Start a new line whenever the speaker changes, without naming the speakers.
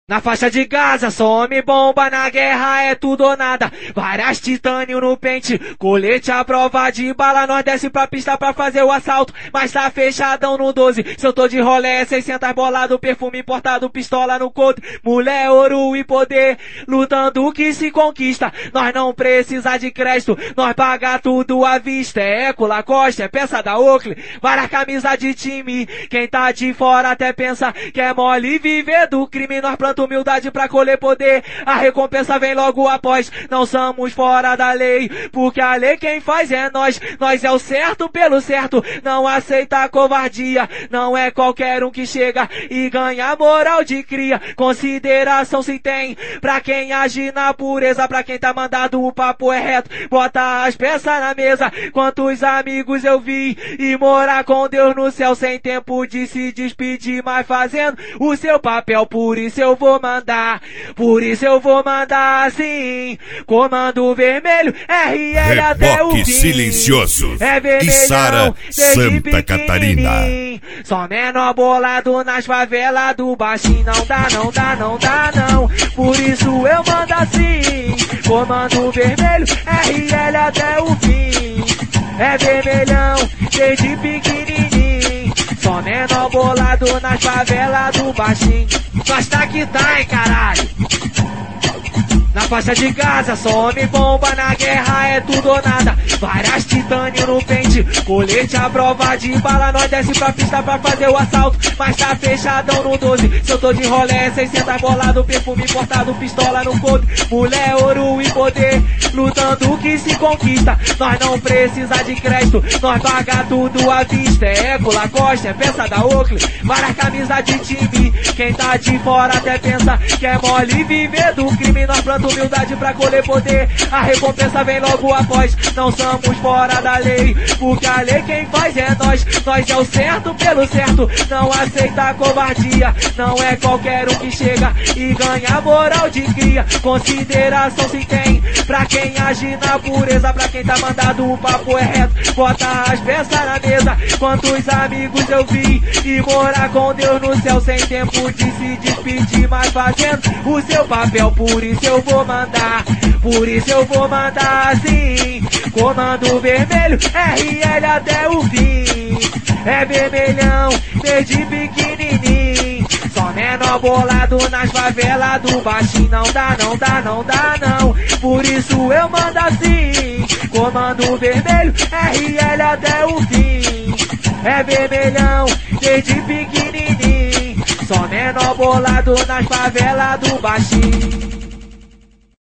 Na faixa de Gaza, só homem bomba, na guerra é tudo ou nada. Várias titânio no pente, colete à prova de bala. Nós desce pra pista pra fazer o assalto, mas tá fechadão no 12. Se eu tô de rolé, 600 bolado, perfume importado, pistola no couro. Mulher, ouro e poder, lutando que se conquista. Nós não precisa de crédito, nós paga tudo à vista. É Eco, Lacoste, é peça da Oakley, várias camisas de time. Quem tá de fora até pensa que é mole viver do crime. Nós plantamos humildade pra colher poder, a recompensa vem logo após. Não somos fora da lei, porque a lei quem faz é nós. Nós é o certo pelo certo, não aceita a covardia. Não é qualquer um que chega e ganha moral de cria. Consideração se tem pra quem age na pureza, pra quem tá mandado o papo é reto. Bota as peças na mesa, quantos amigos eu vi e morar com Deus no céu sem tempo de se despedir, mas fazendo o seu papel. Por isso eu vou mandar, por isso eu vou mandar assim. Comando vermelho, RL até o fim.
Silencioso.
É
Içara, Santa Catarina.
Só menor bolado nas favelas do baixinho. Não dá, não dá, não dá não. Por isso eu mando assim. Comando vermelho, RL até o fim. É vermelhão, desde pequenininho. Só menor bolado nas favelas do baixinho. Nós tá que tá, hein, caralho. Na faixa de Gaza, só homem bomba, na guerra é tudo ou nada. Várias titânio no pente, colete à prova de bala. Nós desce pra pista pra fazer o assalto, mas tá fechadão no 12. Se eu tô de rolé, 600 bolado, perfume importado, pistola no couro. Mulher, ouro e poder, lutando que se conquista. Nós não precisa de crédito, nós paga tudo à vista. É Eco, Lacoste, é peça da Oakley, várias camisas de time. Quem tá de fora até pensa que é mole viver do crime. Nós plantamos humildade pra colher poder, a recompensa vem logo após. Não somos fora da lei, porque a lei quem faz é nós. Nós é o certo pelo certo, não aceita a covardia. Não é qualquer um que chega e ganha moral de cria. Consideração se tem pra quem age na pureza, pra quem tá mandado o papo é reto. Bota as peças na mesa, quantos amigos eu vi e morar com Deus no céu sem tempo de se despedir, mas fazendo o seu papel. Por isso eu vou mandar, por isso eu vou mandar assim. Comando vermelho, RL até o fim. É vermelhão, desde pequenininho. Só menor bolado nas favelas do baixinho. Não dá, não dá, não dá não. Por isso eu mando assim. Comando vermelho, RL até o fim. É vermelhão, desde pequenininho. Só menor bolado nas favelas do baixinho.